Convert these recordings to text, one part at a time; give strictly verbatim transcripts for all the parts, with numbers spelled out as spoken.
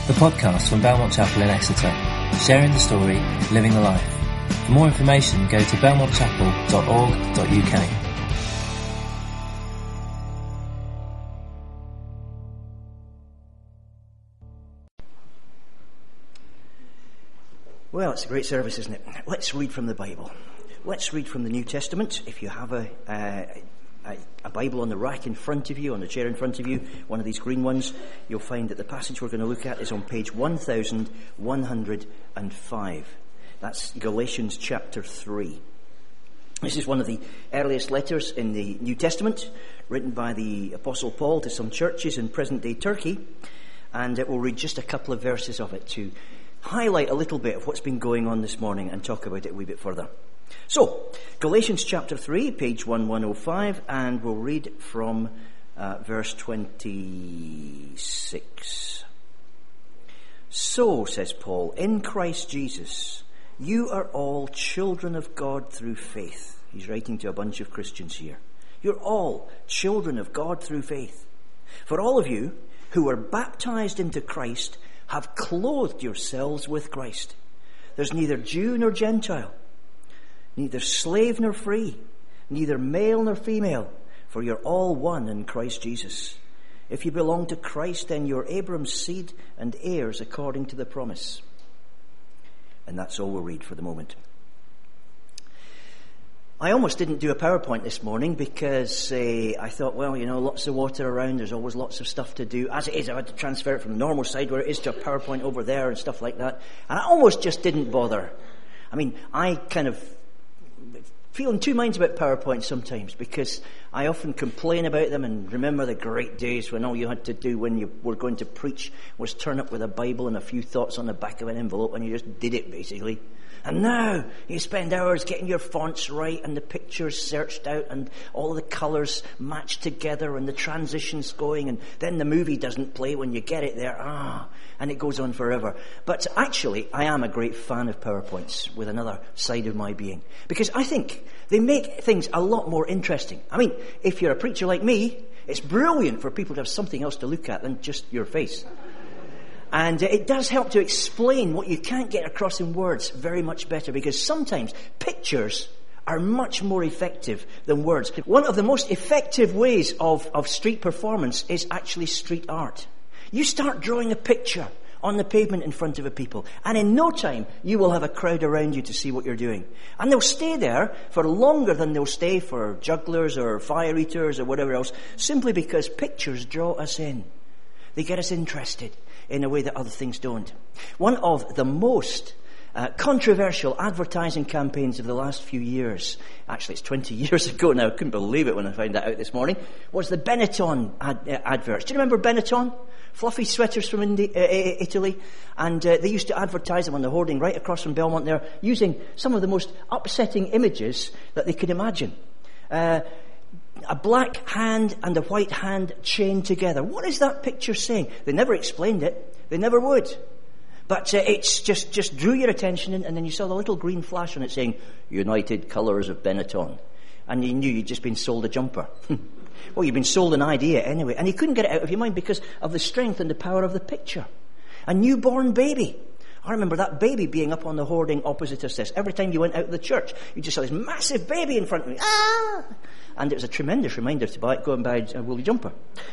the podcast from Belmont Chapel in Exeter, sharing the story, living the life. For more information, go to belmont chapel dot org dot u k. Well, it's a great service, isn't it? Let's read from the Bible. Let's read from the New Testament. If you have a, uh, a, a Bible on the rack in front of you, on the chair in front of you, one of these green ones, you'll find that the passage we're going to look at is on page one thousand one hundred five. That's Galatians chapter three. This is one of the earliest letters in the New Testament, written by the Apostle Paul to some churches in present-day Turkey, and we'll read just a couple of verses of it to highlight a little bit of what's been going on this morning and talk about it a wee bit further. So, Galatians chapter three, page one thousand one hundred five, and we'll read from uh, verse twenty-six. So, says Paul, in Christ Jesus, you are all children of God through faith. He's writing to a bunch of Christians here. You're all children of God through faith. For all of you who were baptized into Christ have clothed yourselves with Christ. There's neither Jew nor Gentile, neither slave nor free, neither male nor female, for you're all one in Christ Jesus. If you belong to Christ, then you're Abraham's seed and heirs according to the promise. And that's all we'll read for the moment. I almost didn't do a PowerPoint this morning because uh, I thought, well, you know, lots of water around, there's always lots of stuff to do. As it is, I had to transfer it from the normal side where it is to a PowerPoint over there and stuff like that. And I almost just didn't bother. I mean, I kind of feel in two minds about PowerPoint sometimes because I often complain about them and remember the great days when all you had to do when you were going to preach was turn up with a Bible and a few thoughts on the back of an envelope and you just did it basically. And now you spend hours getting your fonts right and the pictures searched out and all the colours matched together and the transitions going, and then the movie doesn't play when you get it there. Ah, and it goes on forever. But actually, I am a great fan of PowerPoints with another side of my being, because I think they make things a lot more interesting. I mean, if you're a preacher like me, it's brilliant for people to have something else to look at than just your face. And it does help to explain what you can't get across in words very much better, because sometimes pictures are much more effective than words. One of the most effective ways of, of street performance is actually street art. You start drawing a picture on the pavement in front of a people, and in no time you will have a crowd around you to see what you're doing. And they'll stay there for longer than they'll stay for jugglers or fire eaters or whatever else, simply because pictures draw us in. They get us interested in a way that other things don't. One of the most uh, controversial advertising campaigns of the last few years, actually it's twenty years ago now, I couldn't believe it when I found that out this morning, was the Benetton ad- uh, adverts. Do you remember Benetton? Fluffy sweaters from Indi- uh, Italy, and uh, they used to advertise them on the hoarding right across from Belmont there, using some of the most upsetting images that they could imagine. Uh, A black hand and a white hand chained together. What is that picture saying? They never explained it. They never would. But uh, it's just, just drew your attention in, and then you saw the little green flash on it saying, United Colours of Benetton. And you knew you'd just been sold a jumper. Well, you'd been sold an idea anyway. And you couldn't get it out of your mind because of the strength and the power of the picture. A newborn baby. I remember that baby being up on the hoarding opposite us. This. Every time you went out of the church, you just saw this massive baby in front of you. Ah! And it was a tremendous reminder to buy, go and buy a woolly jumper.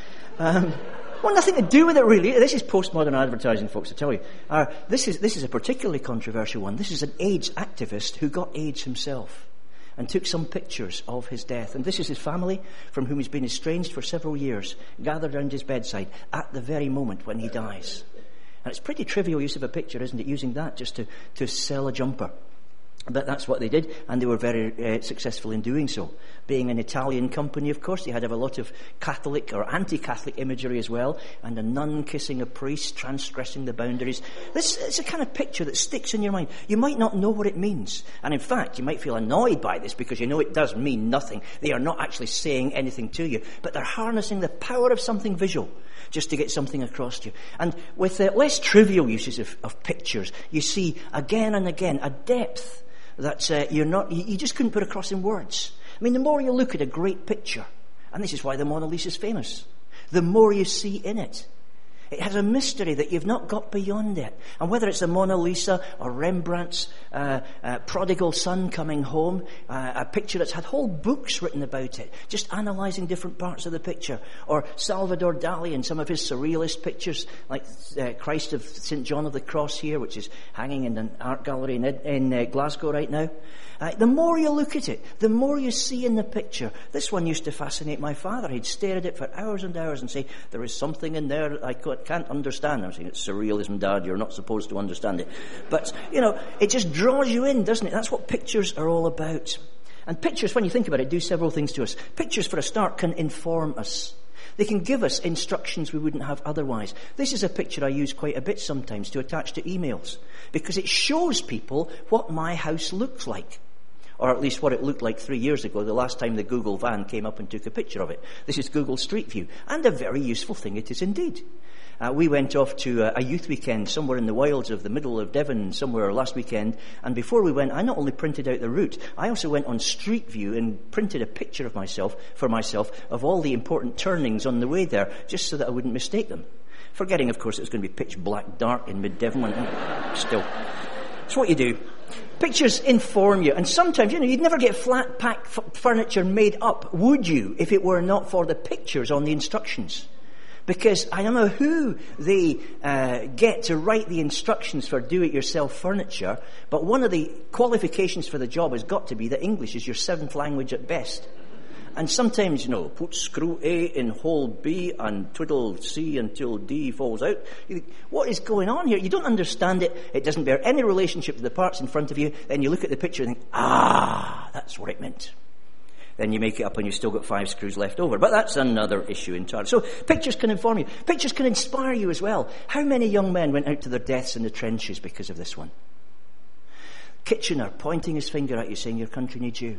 Um, well, nothing to do with it, really. This is postmodern advertising, folks, I tell you. Uh, this is this is a particularly controversial one. This is an AIDS activist who got AIDS himself and took some pictures of his death. And this is his family, from whom he's been estranged for several years, gathered around his bedside at the very moment when he dies. And it's pretty trivial use of a picture, isn't it, using that just to, to sell a jumper. But that's what they did, and they were very uh, successful in doing so. Being an Italian company, of course, they had to have a lot of Catholic or anti-Catholic imagery as well, and a nun kissing a priest, transgressing the boundaries. This is a kind of picture that sticks in your mind. You might not know what it means, and in fact, you might feel annoyed by this because you know it does mean nothing. They are not actually saying anything to you, but they're harnessing the power of something visual just to get something across to you. And with uh, less trivial uses of, of pictures, you see again and again a depth that uh, you're not, you, you just couldn't put across in words. I mean, the more you look at a great picture, and this is why the Mona Lisa is famous, the more you see in it. It has a mystery that you've not got beyond it. And whether it's the Mona Lisa or Rembrandt's uh, uh, prodigal son coming home, uh, a picture that's had whole books written about it, just analysing different parts of the picture, or Salvador Dali and some of his surrealist pictures, like uh, Christ of Saint John of the Cross here, which is hanging in an art gallery in, in uh, Glasgow right now. Uh, the more you look at it, the more you see in the picture. This one used to fascinate my father. He'd stare at it for hours and hours and say, there is something in there that I can't understand. I'm saying, it's surrealism, Dad, you're not supposed to understand it. But, you know, it just draws you in, doesn't it? That's what pictures are all about. And pictures, when you think about it, do several things to us. Pictures, for a start, can inform us. They can give us instructions we wouldn't have otherwise. This is a picture I use quite a bit sometimes to attach to emails, because it shows people what my house looks like. Or at least what it looked like three years ago, the last time the Google van came up and took a picture of it. This is Google Street View, and a very useful thing it is indeed. Uh, we went off to a, a youth weekend somewhere in the wilds of the middle of Devon somewhere last weekend, and before we went, I not only printed out the route, I also went on Street View and printed a picture of myself, for myself, of all the important turnings on the way there, just so that I wouldn't mistake them. Forgetting, of course, it was going to be pitch black dark in mid-Devon, and still. It's what you do. Pictures inform you, and sometimes, you know, you'd never get flat pack f- furniture made up, would you, if it were not for the pictures on the instructions? Because I don't know who they uh, get to write the instructions for do-it-yourself furniture, but one of the qualifications for the job has got to be that English is your seventh language at best. And sometimes, you know, put screw A in hole B and twiddle C until D falls out. You think, what is going on here? You don't understand it. It doesn't bear any relationship to the parts in front of you. Then you look at the picture and think, ah, that's what it meant. Then you make it up and you've still got five screws left over. But that's another issue entirely. So pictures can inform you. Pictures can inspire you as well. How many young men went out to their deaths in the trenches because of this one? Kitchener pointing his finger at you saying your country needs you.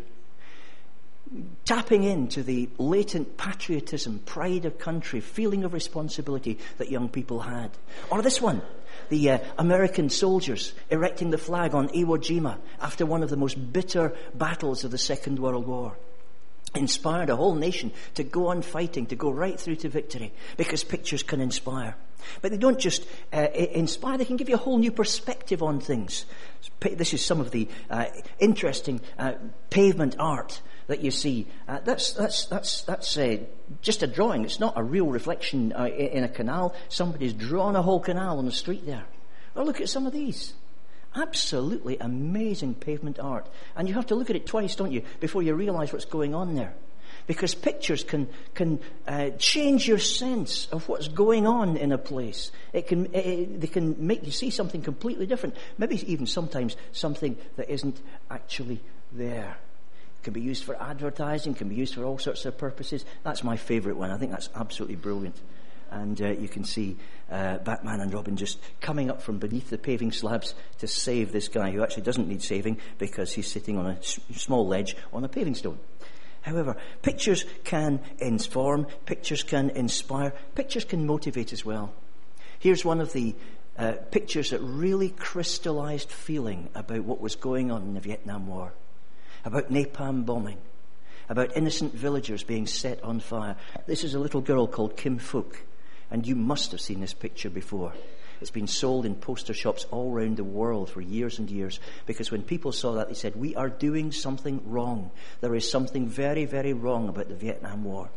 Tapping into the latent patriotism, pride of country, feeling of responsibility that young people had. Or this one, the uh, American soldiers erecting the flag on Iwo Jima after one of the most bitter battles of the Second World War. Inspired a whole nation to go on fighting, to go right through to victory, because pictures can inspire. But they don't just uh, inspire, they can give you a whole new perspective on things. This is some of the uh, interesting uh, pavement art that you see. Uh, that's that's that's that's uh, just a drawing. It's not a real reflection uh, in a canal. Somebody's drawn a whole canal on the street there. Or look at some of these. Absolutely amazing pavement art. And you have to look at it twice, don't you, before you realise what's going on there. Because pictures can can uh, change your sense of what's going on in a place. It can it, they can make you see something completely different. Maybe even sometimes something that isn't actually there. It can be used for advertising, can be used for all sorts of purposes. That's my favourite one. I think that's absolutely brilliant. And uh, you can see uh, Batman and Robin just coming up from beneath the paving slabs to save this guy who actually doesn't need saving because he's sitting on a s- small ledge on a paving stone. However, pictures can inform, pictures can inspire, pictures can motivate as well. Here's one of the uh, pictures that really crystallised feeling about what was going on in the Vietnam War. About napalm bombing, about innocent villagers being set on fire. This is a little girl called Kim Phuc, and you must have seen this picture before. It's been sold in poster shops all around the world for years and years, because when people saw that, they said, we are doing something wrong. There is something very, very wrong about the Vietnam War.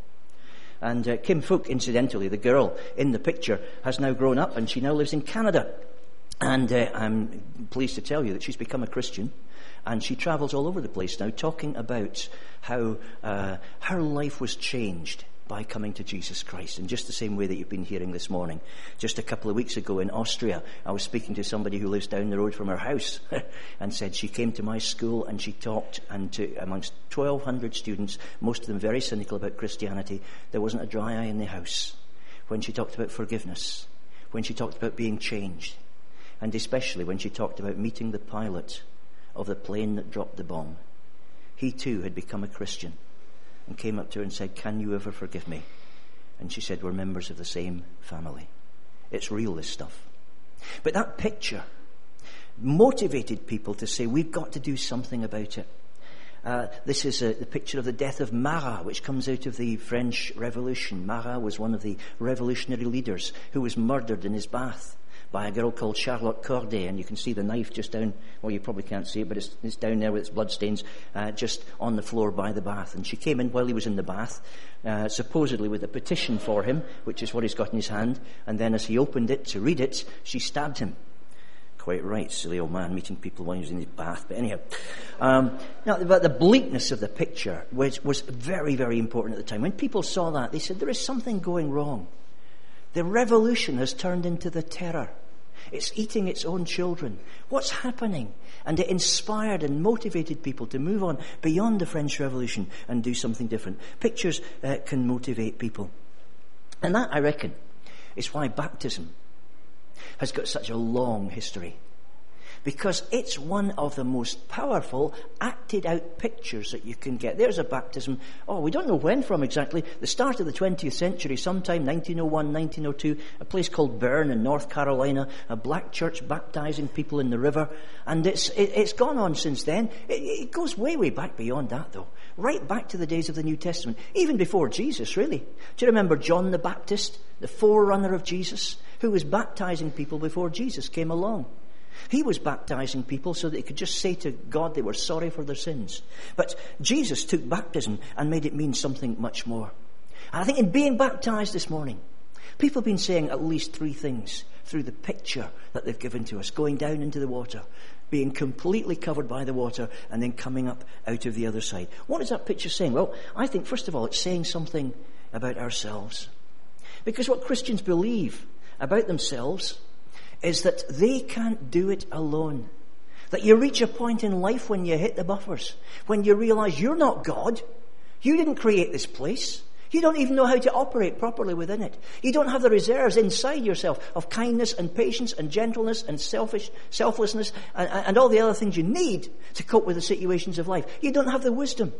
And uh, Kim Phuc, incidentally, the girl in the picture, has now grown up, and she now lives in Canada. And uh, I'm pleased to tell you that she's become a Christian. And she travels all over the place now talking about how uh, her life was changed by coming to Jesus Christ, in just the same way that you've been hearing this morning. Just a couple of weeks ago in Austria, I was speaking to somebody who lives down the road from her house and said she came to my school and she talked, and to amongst twelve hundred students, most of them very cynical about Christianity, there wasn't a dry eye in the house when she talked about forgiveness, when she talked about being changed, and especially when she talked about meeting the pilot of the plane that dropped the bomb. He too had become a Christian and came up to her and said, can you ever forgive me? And she said, we're members of the same family. It's real, this stuff. But that picture motivated people to say, we've got to do something about it. Uh, this is a, the picture of the death of Marat, which comes out of the French Revolution. Marat was one of the revolutionary leaders who was murdered in his bath by a girl called Charlotte Corday, and you can see the knife just down, well, you probably can't see it, but it's, it's down there with its bloodstains, uh, just on the floor by the bath. And she came in while he was in the bath, uh, supposedly with a petition for him, which is what he's got in his hand, and then as he opened it to read it, she stabbed him. Quite right, silly old man meeting people while he was in his bath, but anyhow. Um, now, but the bleakness of the picture was, was very, very important at the time. When people saw that, they said, there is something going wrong. The revolution has turned into the terror. It's eating its own children. What's happening? And it inspired and motivated people to move on beyond the French Revolution and do something different. Pictures uh, can motivate people. And that, I reckon, is why baptism has got such a long history. Because it's one of the most powerful, acted-out pictures that you can get. There's a baptism, oh, we don't know when from exactly, the start of the twentieth century, sometime nineteen oh one, nineteen oh two, a place called Bern in North Carolina, a black church baptizing people in the river, and it's it, it's gone on since then. It, it goes way, way back beyond that, though. Right back to the days of the New Testament, even before Jesus, really. Do you remember John the Baptist, the forerunner of Jesus, who was baptizing people before Jesus came along? He was baptizing people so that they could just say to God they were sorry for their sins. But Jesus took baptism and made it mean something much more. And I think in being baptized this morning, people have been saying at least three things through the picture that they've given to us. Going down into the water, being completely covered by the water, and then coming up out of the other side. What is that picture saying? Well, I think first of all it's saying something about ourselves. Because what Christians believe about themselves is that they can't do it alone. That you reach a point in life when you hit the buffers, when you realize you're not God. You didn't create this place. You don't even know how to operate properly within it. You don't have the reserves inside yourself of kindness and patience and gentleness and selfish selflessness and, and all the other things you need to cope with the situations of life. You don't have the wisdom.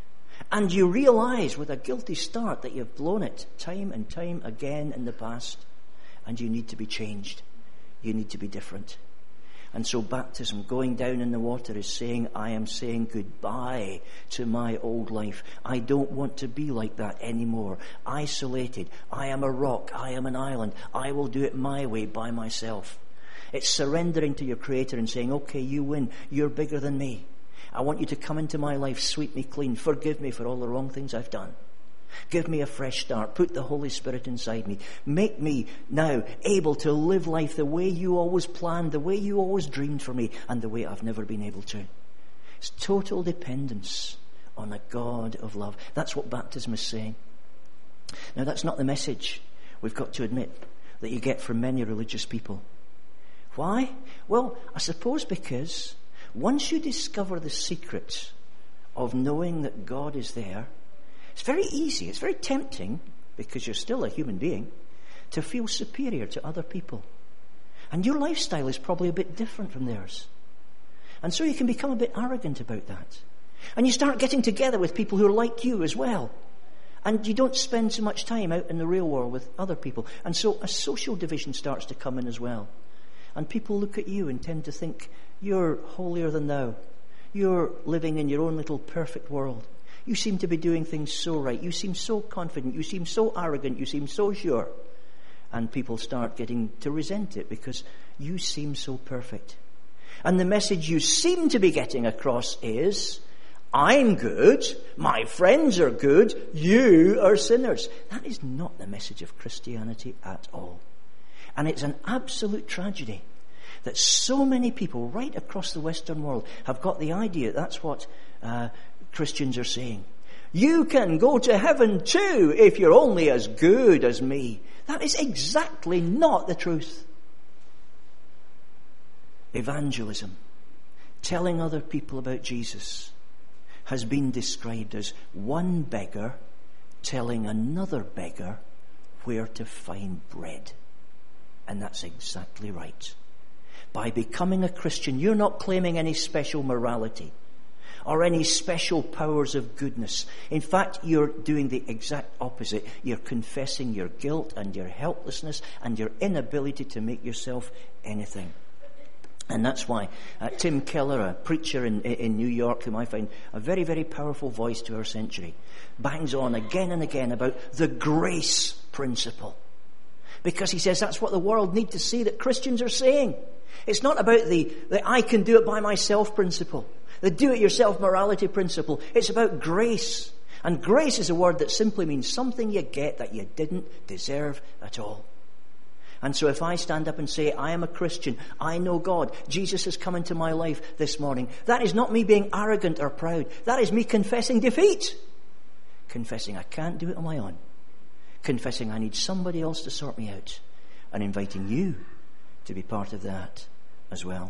And you realize with a guilty start that you've blown it time and time again in the past, and you need to be changed. You need to be different. And so baptism, going down in the water, is saying, I am saying goodbye to my old life. I don't want to be like that anymore. Isolated. I am a rock. I am an island. I will do it my way by myself. It's surrendering to your Creator and saying, okay, you win. You're bigger than me. I want you to come into my life, sweep me clean. Forgive me for all the wrong things I've done. Give me a fresh start. Put the Holy Spirit inside me. Make me now able to live life the way you always planned, the way you always dreamed for me, and the way I've never been able to. It's total dependence on a God of love. That's what baptism is saying. Now, that's not the message, we've got to admit, that you get from many religious people. Why? Well, I suppose because once you discover the secret of knowing that God is there, it's very easy, it's very tempting, because you're still a human being, to feel superior to other people. And your lifestyle is probably a bit different from theirs. And so you can become a bit arrogant about that. And you start getting together with people who are like you as well. And you don't spend so much time out in the real world with other people. And so a social division starts to come in as well. And people look at you and tend to think, you're holier than thou. You're living in your own little perfect world. You seem to be doing things so right. You seem so confident. You seem so arrogant. You seem so sure. And people start getting to resent it because you seem so perfect. And the message you seem to be getting across is, I'm good, my friends are good, you are sinners. That is not the message of Christianity at all. And it's an absolute tragedy that so many people right across the Western world have got the idea that's what uh, Christians are saying. You can go to heaven too if you're only as good as me. That is exactly not the truth. Evangelism, telling other people about Jesus, has been described as one beggar telling another beggar where to find bread. And that's exactly right. By becoming a Christian, you're not claiming any special morality or any special powers of goodness. In fact, you're doing the exact opposite. You're confessing your guilt and your helplessness and your inability to make yourself anything. And that's why uh, Tim Keller, a preacher in, in New York, whom I find a very, very powerful voice to our century, bangs on again and again about the grace principle. Because he says that's what the world need to see that Christians are saying. It's not about the, the I can do it by myself principle, the do-it-yourself morality principle. It's about grace. And grace is a word that simply means something you get that you didn't deserve at all. And so if I stand up and say, I am a Christian, I know God, Jesus has come into my life this morning, that is not me being arrogant or proud. That is me confessing defeat. Confessing I can't do it on my own. Confessing I need somebody else to sort me out. And inviting you to be part of that as well.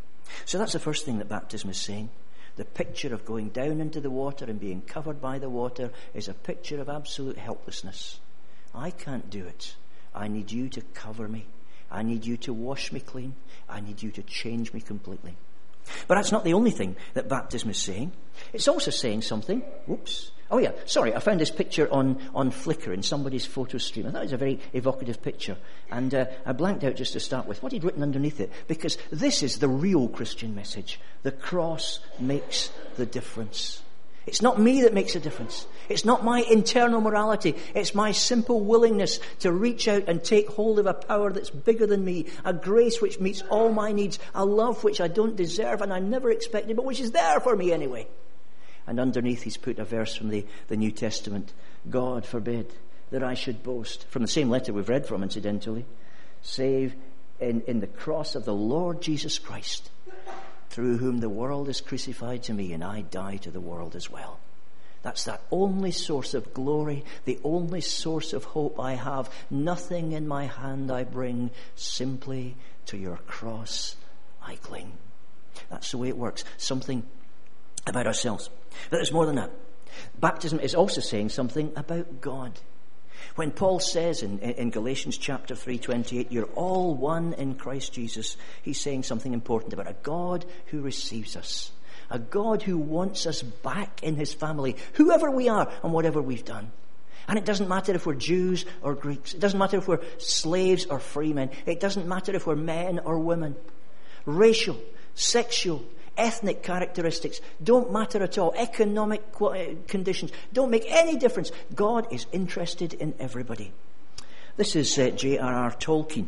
So that's the first thing that baptism is saying. The picture of going down into the water and being covered by the water is a picture of absolute helplessness. I can't do it. I need you to cover me. I need you to wash me clean. I need you to change me completely. But that's not the only thing that baptism is saying. It's also saying something. Whoops. Oh yeah, sorry, I found this picture on, on Flickr in somebody's photo stream. I thought it was a very evocative picture. And uh, I blanked out just to start with what he'd written underneath it. Because this is the real Christian message. The cross makes the difference. It's not me that makes a difference. It's not my internal morality. It's my simple willingness to reach out and take hold of a power that's bigger than me, a grace which meets all my needs, a love which I don't deserve and I never expected, but which is there for me anyway. And underneath he's put a verse from the, the New Testament. God forbid that I should boast. From the same letter we've read from, incidentally. Save in, in the cross of the Lord Jesus Christ, through whom the world is crucified to me and I die to the world as well. That's that only source of glory, the only source of hope I have. Nothing in my hand I bring, simply to your cross I cling. That's the way it works. Something about ourselves. But there's more than that. Baptism is also saying something about God. When Paul says in, in Galatians chapter three twenty-eight, you're all one in Christ Jesus, he's saying something important about a God who receives us. A God who wants us back in his family, whoever we are and whatever we've done. And it doesn't matter if we're Jews or Greeks. It doesn't matter if we're slaves or free men. It doesn't matter if we're men or women. Racial, sexual, ethnic characteristics don't matter at all. Economic conditions don't make any difference. God is interested in everybody. This is uh, J R R Tolkien,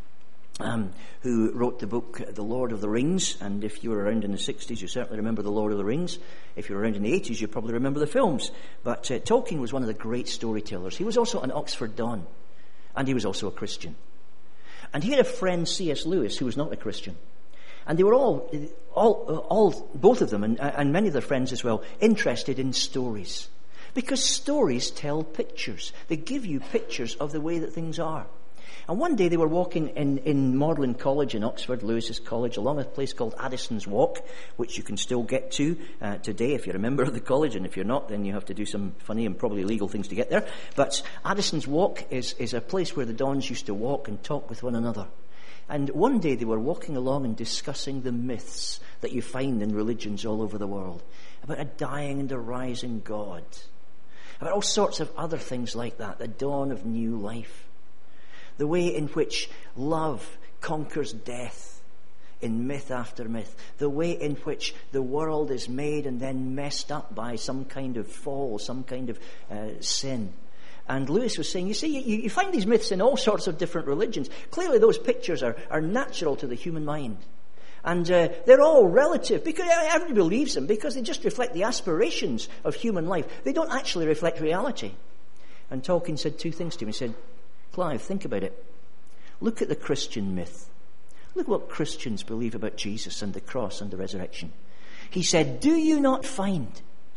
um, who wrote the book The Lord of the Rings. And if you were around in the sixties, you certainly remember The Lord of the Rings. If you were around in the eighties, you probably remember the films. But uh, Tolkien was one of the great storytellers. He was also an Oxford Don. And he was also a Christian. And he had a friend, C S Lewis, who was not a Christian. And they were all, all, all, both of them, and, and many of their friends as well, interested in stories. Because stories tell pictures. They give you pictures of the way that things are. And one day they were walking in, in Magdalen College in Oxford, Lewis's college, along a place called Addison's Walk, which you can still get to uh, today if you're a member of the college, and if you're not, then you have to do some funny and probably illegal things to get there. But Addison's Walk is, is a place where the Dons used to walk and talk with one another. And one day they were walking along and discussing the myths that you find in religions all over the world. About a dying and a rising God. About all sorts of other things like that. The dawn of new life. The way in which love conquers death in myth after myth. The way in which the world is made and then messed up by some kind of fall, some kind of uh, sin. And Lewis was saying, you see, you, you find these myths in all sorts of different religions. Clearly those pictures are, are natural to the human mind. And uh, they're all relative, because everybody believes them, because they just reflect the aspirations of human life. They don't actually reflect reality. And Tolkien said two things to him. He said, Clive, think about it. Look at the Christian myth. Look what Christians believe about Jesus and the cross and the resurrection. He said, do you not find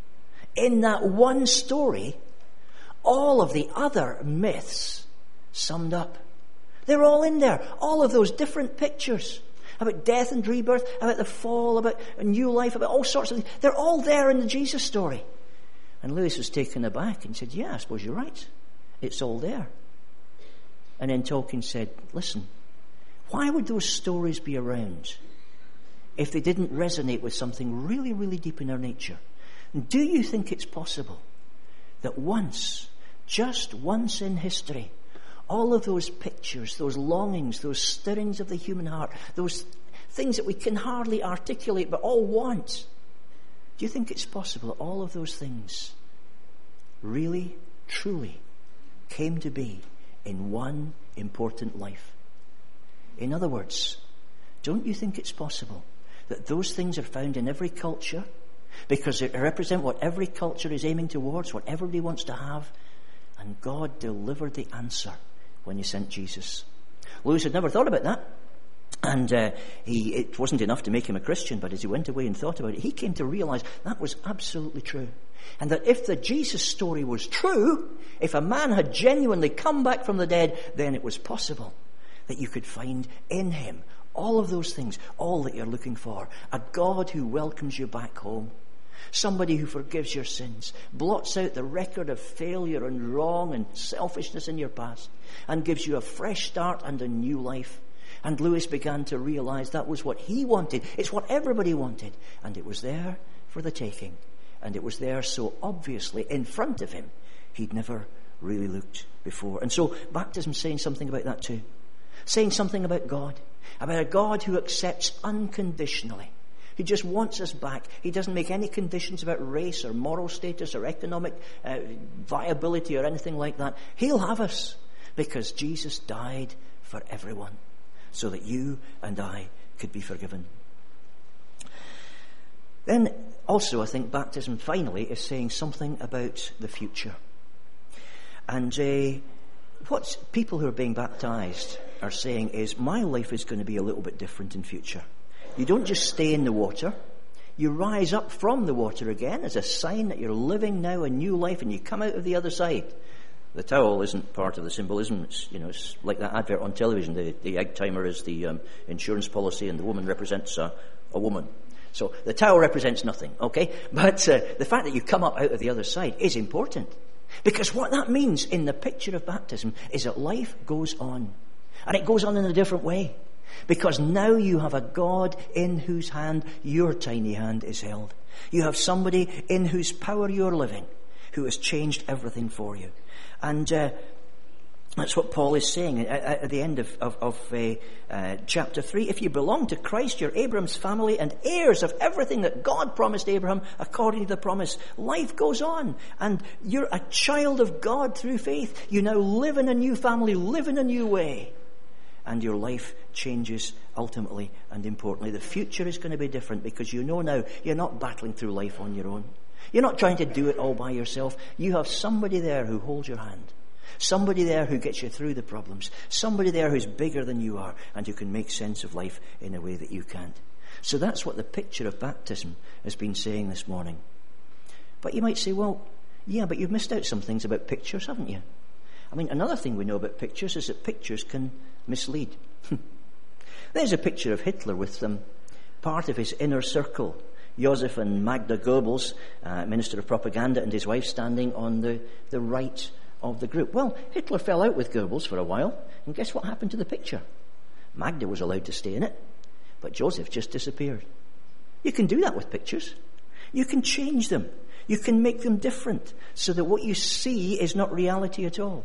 in that one story all of the other myths summed up? They're all in there. All of those different pictures about death and rebirth, about the fall, about a new life, about all sorts of things. They're all there in the Jesus story. And Lewis was taken aback and said, yeah, I suppose you're right. It's all there. And then Tolkien said, listen, why would those stories be around if they didn't resonate with something really, really deep in our nature? Do you think it's possible that once, just once in history, all of those pictures, those longings, those stirrings of the human heart, those things that we can hardly articulate but all want. Do you think it's possible that all of those things really, truly came to be in one important life? In other words, don't you think it's possible that those things are found in every culture because they represent what every culture is aiming towards, what everybody wants to have, and God delivered the answer when he sent Jesus? Lewis had never thought about that. And uh, he, it wasn't enough to make him a Christian, but as he went away and thought about it, he came to realize that was absolutely true. And that if the Jesus story was true, if a man had genuinely come back from the dead, then it was possible that you could find in him all of those things, all that you're looking for. A God who welcomes you back home. Somebody who forgives your sins, blots out the record of failure and wrong and selfishness in your past, and gives you a fresh start and a new life. And Lewis began to realize that was what he wanted. It's what everybody wanted. And it was there for the taking. And it was there so obviously in front of him, he'd never really looked before. And so baptism's saying something about that too. Saying something about God. About a God who accepts unconditionally. He just wants us back. He doesn't make any conditions about race or moral status or economic uh, viability or anything like that. He'll have us because Jesus died for everyone, so that you and I could be forgiven. Then also I think baptism finally is saying something about the future. And uh, what people who are being baptized are saying is, my life is going to be a little bit different in future. You don't just stay in the water. You rise up from the water again as a sign that you're living now a new life, and you come out of the other side. The towel isn't part of the symbolism. It's, you know, it's like that advert on television. The, the egg timer is the um, insurance policy, and the woman represents a, a woman. So the towel represents nothing, okay? But uh, the fact that you come up out of the other side is important. Because what that means in the picture of baptism is that life goes on. And it goes on in a different way. Because now you have a God in whose hand your tiny hand is held. You have somebody in whose power you're living, who has changed everything for you. And uh, that's what Paul is saying at, at the end of, of, of uh, uh, chapter three. If you belong to Christ, you're Abraham's family and heirs of everything that God promised Abraham according to the promise. Life goes on, and you're a child of God through faith. You now live in a new family, live in a new way. And your life changes ultimately and importantly. The future is going to be different because you know now you're not battling through life on your own. You're not trying to do it all by yourself. You have somebody there who holds your hand. Somebody there who gets you through the problems. Somebody there who's bigger than you are and who can make sense of life in a way that you can't. So that's what the picture of baptism has been saying this morning. But you might say, well, yeah, but you've missed out some things about pictures, haven't you? I mean, another thing we know about pictures is that pictures can mislead. There's a picture of Hitler with um, part of his inner circle, Josef and Magda Goebbels, uh, Minister of Propaganda, and his wife standing on the, the right of the group. Well, Hitler fell out with Goebbels for a while, and guess what happened to the picture? Magda was allowed to stay in it, but Josef just disappeared. You can do that with pictures. You can change them. You can make them different so that what you see is not reality at all.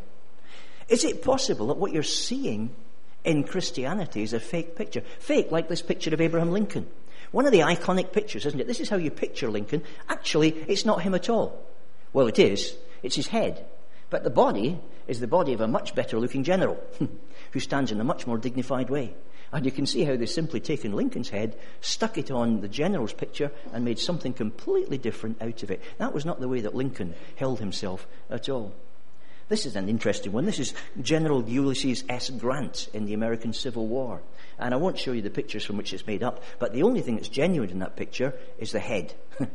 Is it possible that what you're seeing in Christianity is a fake picture? Fake, like this picture of Abraham Lincoln. One of the iconic pictures, isn't it? This is how you picture Lincoln. Actually, it's not him at all. Well, it is. It's his head. But the body is the body of a much better looking general who stands in a much more dignified way. And you can see how they've simply taken Lincoln's head, stuck it on the general's picture, and made something completely different out of it. That was not the way that Lincoln held himself at all. This is an interesting one. This is General Ulysses S. Grant in the American Civil War. And I won't show you the pictures from which it's made up, but the only thing that's genuine in that picture is the head.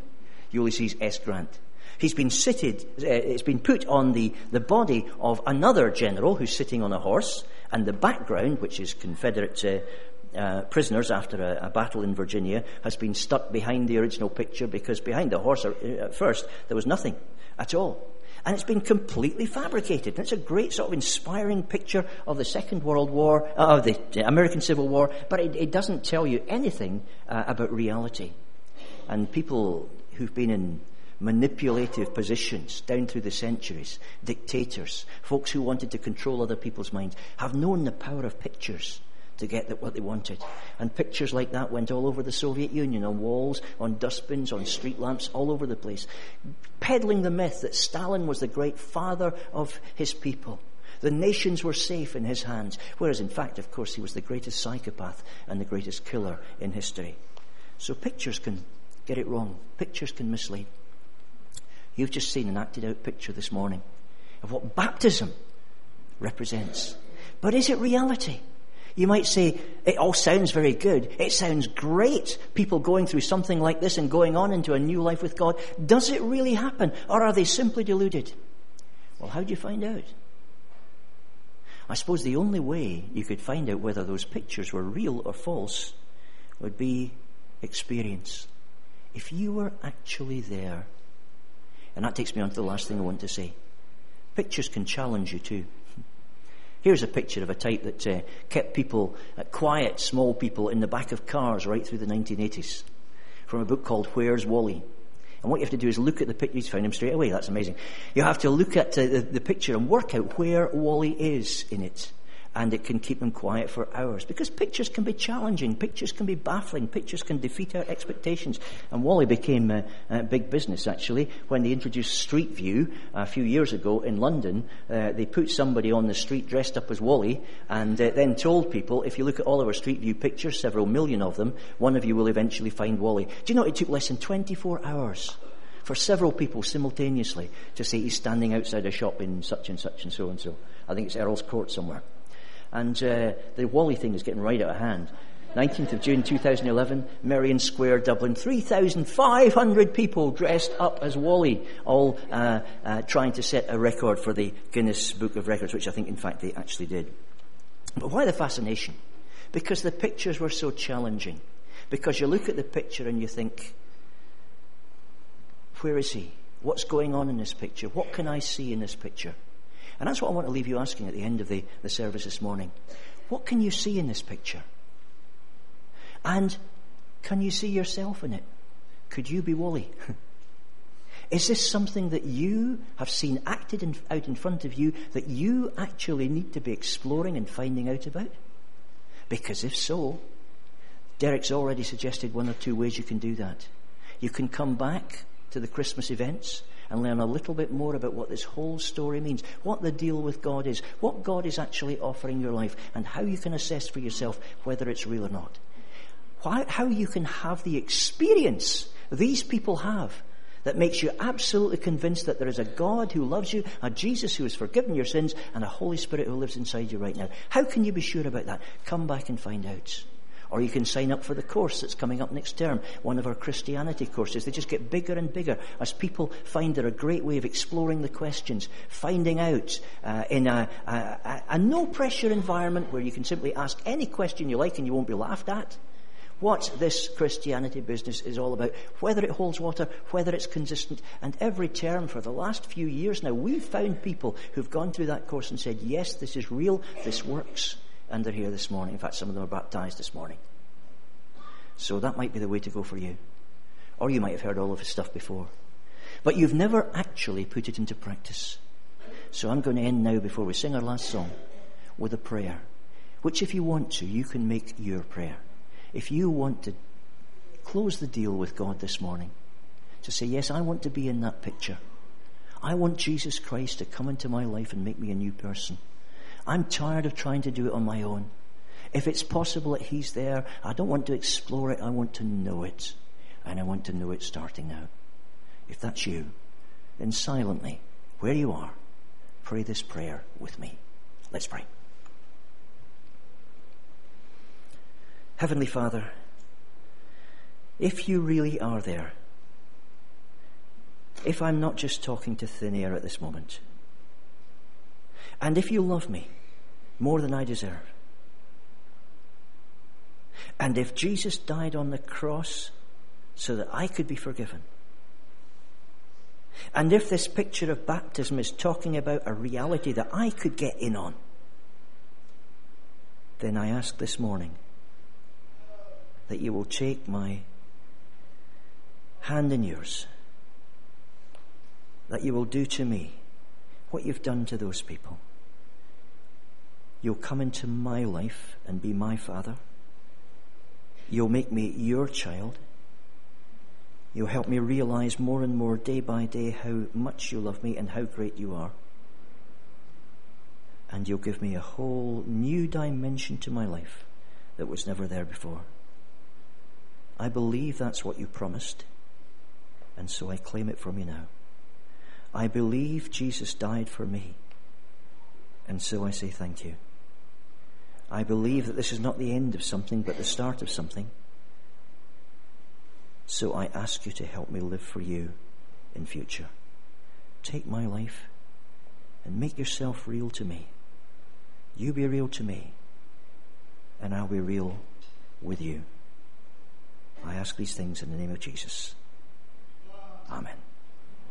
Ulysses S. Grant. He's been seated, uh, it's been put on the, the body of another general who's sitting on a horse, and the background, which is Confederate uh, uh, prisoners after a, a battle in Virginia, has been stuck behind the original picture because behind the horse uh, at first there was nothing at all. And it's been completely fabricated. And it's a great sort of inspiring picture of the Second World War, uh, of the American Civil War, but it, it doesn't tell you anything uh, about reality. And people who've been in manipulative positions down through the centuries, dictators, folks who wanted to control other people's minds, have known the power of pictures to get what they wanted. And pictures like that went all over the Soviet Union, on walls, on dustbins, on street lamps, all over the place, peddling the myth that Stalin was the great father of his people. The nations were safe in his hands, whereas in fact, of course, he was the greatest psychopath and the greatest killer in history. So pictures can get it wrong. Pictures can mislead. You've just seen an acted out picture this morning of what baptism represents. But is it reality? You might say, it all sounds very good. It sounds great. People going through something like this and going on into a new life with God. Does it really happen? Or are they simply deluded? Well, how do you find out? I suppose the only way you could find out whether those pictures were real or false would be experience. If you were actually there. And that takes me on to the last thing I want to say. Pictures can challenge you too. Here's a picture of a type that uh, kept people, uh, quiet, small people, in the back of cars right through the nineteen eighties, from a book called Where's Wally? And what you have to do is look at the picture. He's found him straight away. That's amazing. You have to look at uh, the, the picture and work out where Wally is in it. And it can keep them quiet for hours. Because pictures can be challenging. Pictures can be baffling. Pictures can defeat our expectations. And Wally became a, a big business, actually. When they introduced Street View a few years ago in London, uh, they put somebody on the street dressed up as Wally and uh, then told people, if you look at all of our Street View pictures, several million of them, one of you will eventually find Wally. Do you know it took less than twenty-four hours for several people simultaneously to say he's standing outside a shop in such and such and so and so. I think it's Earl's Court somewhere. And uh, the Wally thing is getting right out of hand. nineteenth of June two thousand eleven, Merrion Square, Dublin. three thousand five hundred people dressed up as Wally, all uh, uh, trying to set a record for the Guinness Book of Records, which I think, in fact, they actually did. But why the fascination? Because the pictures were so challenging. Because you look at the picture and you think, where is he? What's going on in this picture? What can I see in this picture? And that's what I want to leave you asking at the end of the, the service this morning. What can you see in this picture? And can you see yourself in it? Could you be Wally? Is this something that you have seen acted in, out in front of you that you actually need to be exploring and finding out about? Because if so, Derek's already suggested one or two ways you can do that. You can come back to the Christmas events and learn a little bit more about what this whole story means, what the deal with God is, what God is actually offering your life, and how you can assess for yourself whether it's real or not. Why, how you can have the experience these people have that makes you absolutely convinced that there is a God who loves you, a Jesus who has forgiven your sins, and a Holy Spirit who lives inside you right now. How can you be sure about that? Come back and find out. Or you can sign up for the course that's coming up next term, one of our Christianity courses. They just get bigger and bigger as people find they're a great way of exploring the questions, finding out uh, in a, a, a no-pressure environment where you can simply ask any question you like and you won't be laughed at. What this Christianity business is all about, whether it holds water, whether it's consistent. And every term for the last few years now, we've found people who've gone through that course and said, yes, this is real, this works. And they're here this morning. In fact, some of them are baptized this morning. So that might be the way to go for you. Or you might have heard all of this stuff before. But you've never actually put it into practice. So I'm going to end now, before we sing our last song, with a prayer. Which, if you want to, you can make your prayer. If you want to close the deal with God this morning, to say, yes, I want to be in that picture. I want Jesus Christ to come into my life and make me a new person. I'm tired of trying to do it on my own. If it's possible that He's there, I don't want to explore it, I want to know it. And I want to know it starting now. If that's you, then silently, where you are, pray this prayer with me. Let's pray. Heavenly Father, if you really are there, if I'm not just talking to thin air at this moment, and if you love me more than I deserve, and if Jesus died on the cross so that I could be forgiven, and if this picture of baptism is talking about a reality that I could get in on, then I ask this morning that you will take my hand in yours, that you will do to me what you've done to those people. You'll come into my life and be my Father. You'll make me your child. You'll help me realize more and more day by day how much you love me and how great you are. And you'll give me a whole new dimension to my life that was never there before. I believe that's what you promised, and so I claim it from you now. I believe Jesus died for me, and so I say thank you. I believe that this is not the end of something, but the start of something. So I ask you to help me live for you in future. Take my life and make yourself real to me. You be real to me, and I'll be real with you. I ask these things in the name of Jesus. Amen.